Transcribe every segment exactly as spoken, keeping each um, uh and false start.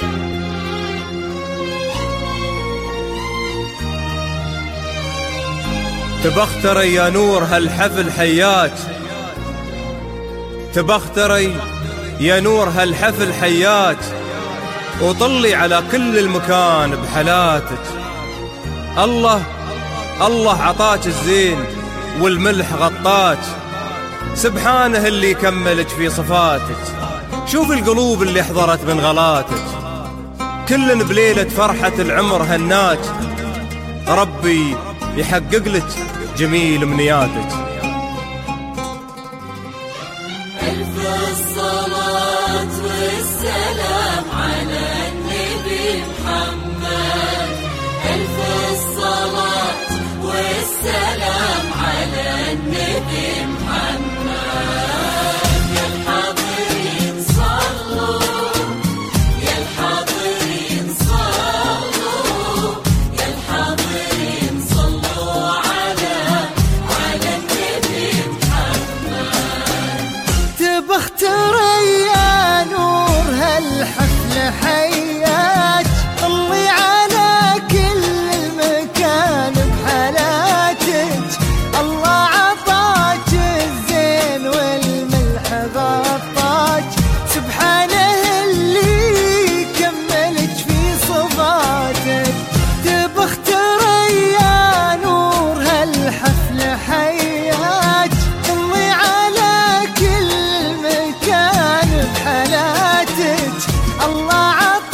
تبختري يا نور هالحفل حياك، تبختري يا نور هالحفل حياك، وطلي على كل المكان بحلاتك. الله الله عطاك الزين والملح غطاك، سبحانه اللي كملك في صفاتك. شوف القلوب اللي حضرت من غلاتك، كلن بليلة فرحة العمر هناك. ربي يحقق لك جميل منياتك. ألف الصلاة والسلام على النبي محمد، ألف الصلاة والسلام على النبي محمد. يا الحاضرين صلوا، يا الحاضرين صلوا، يا الحاضرين صلوا على على النبي محمد. تبختري يا نور هالحفل حياك، طلي على كل المكان بحالاتك. الله عطاك الزين والملح غطاك، سبحانه اللي كملك في صفاتك. تبختري يا نور هالحفل حياك، طلي على كل مكان بحالاتك. الله عطاك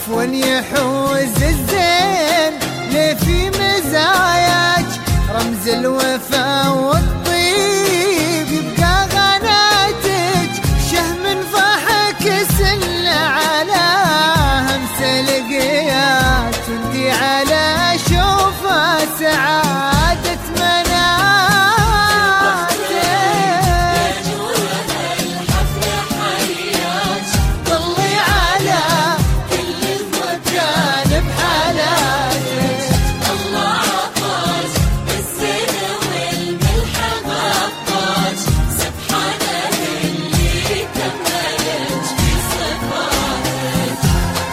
عفوا يحوز الزين ليه في مزاياك، رمز الوفا والطيب يبقى غناتك، شهم فحك سل على همس لقياك، وانتي على شوفه سعادة مناتك. طلي على كل المكان بحالاتك، الله عطاك بالزين والملح غطاك، سبحانه اللي كملك في صفاتك.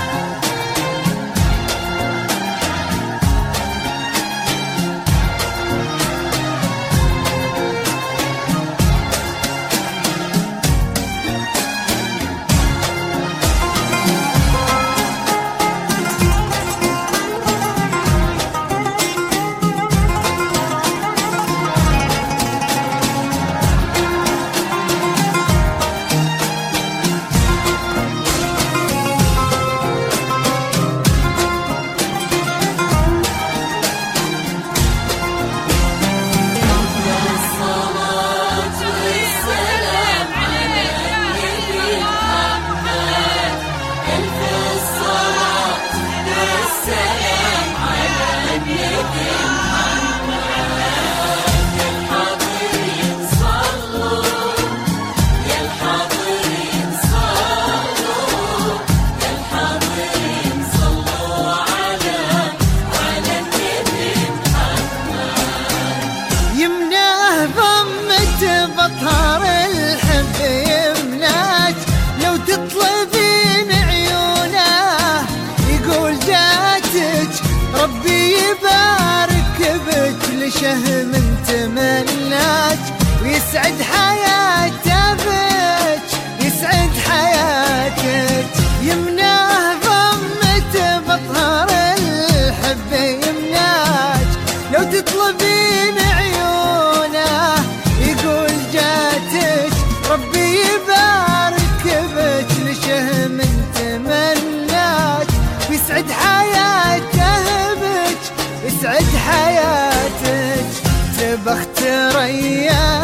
بطهر الحب يمناك، لو تطلبين عيونه يقول جاتك، ربي يبارك بك لشهم تمناك، ويسعد حياته بك يسعد حياتك. يمناه ضمته بطهر الحب يمناك، لو تطلبين عيونه يقول جاتك، ربي يبارك بك لشهم تمناك، ويسعد حياته بك يسعد حياتك. تبخت ريان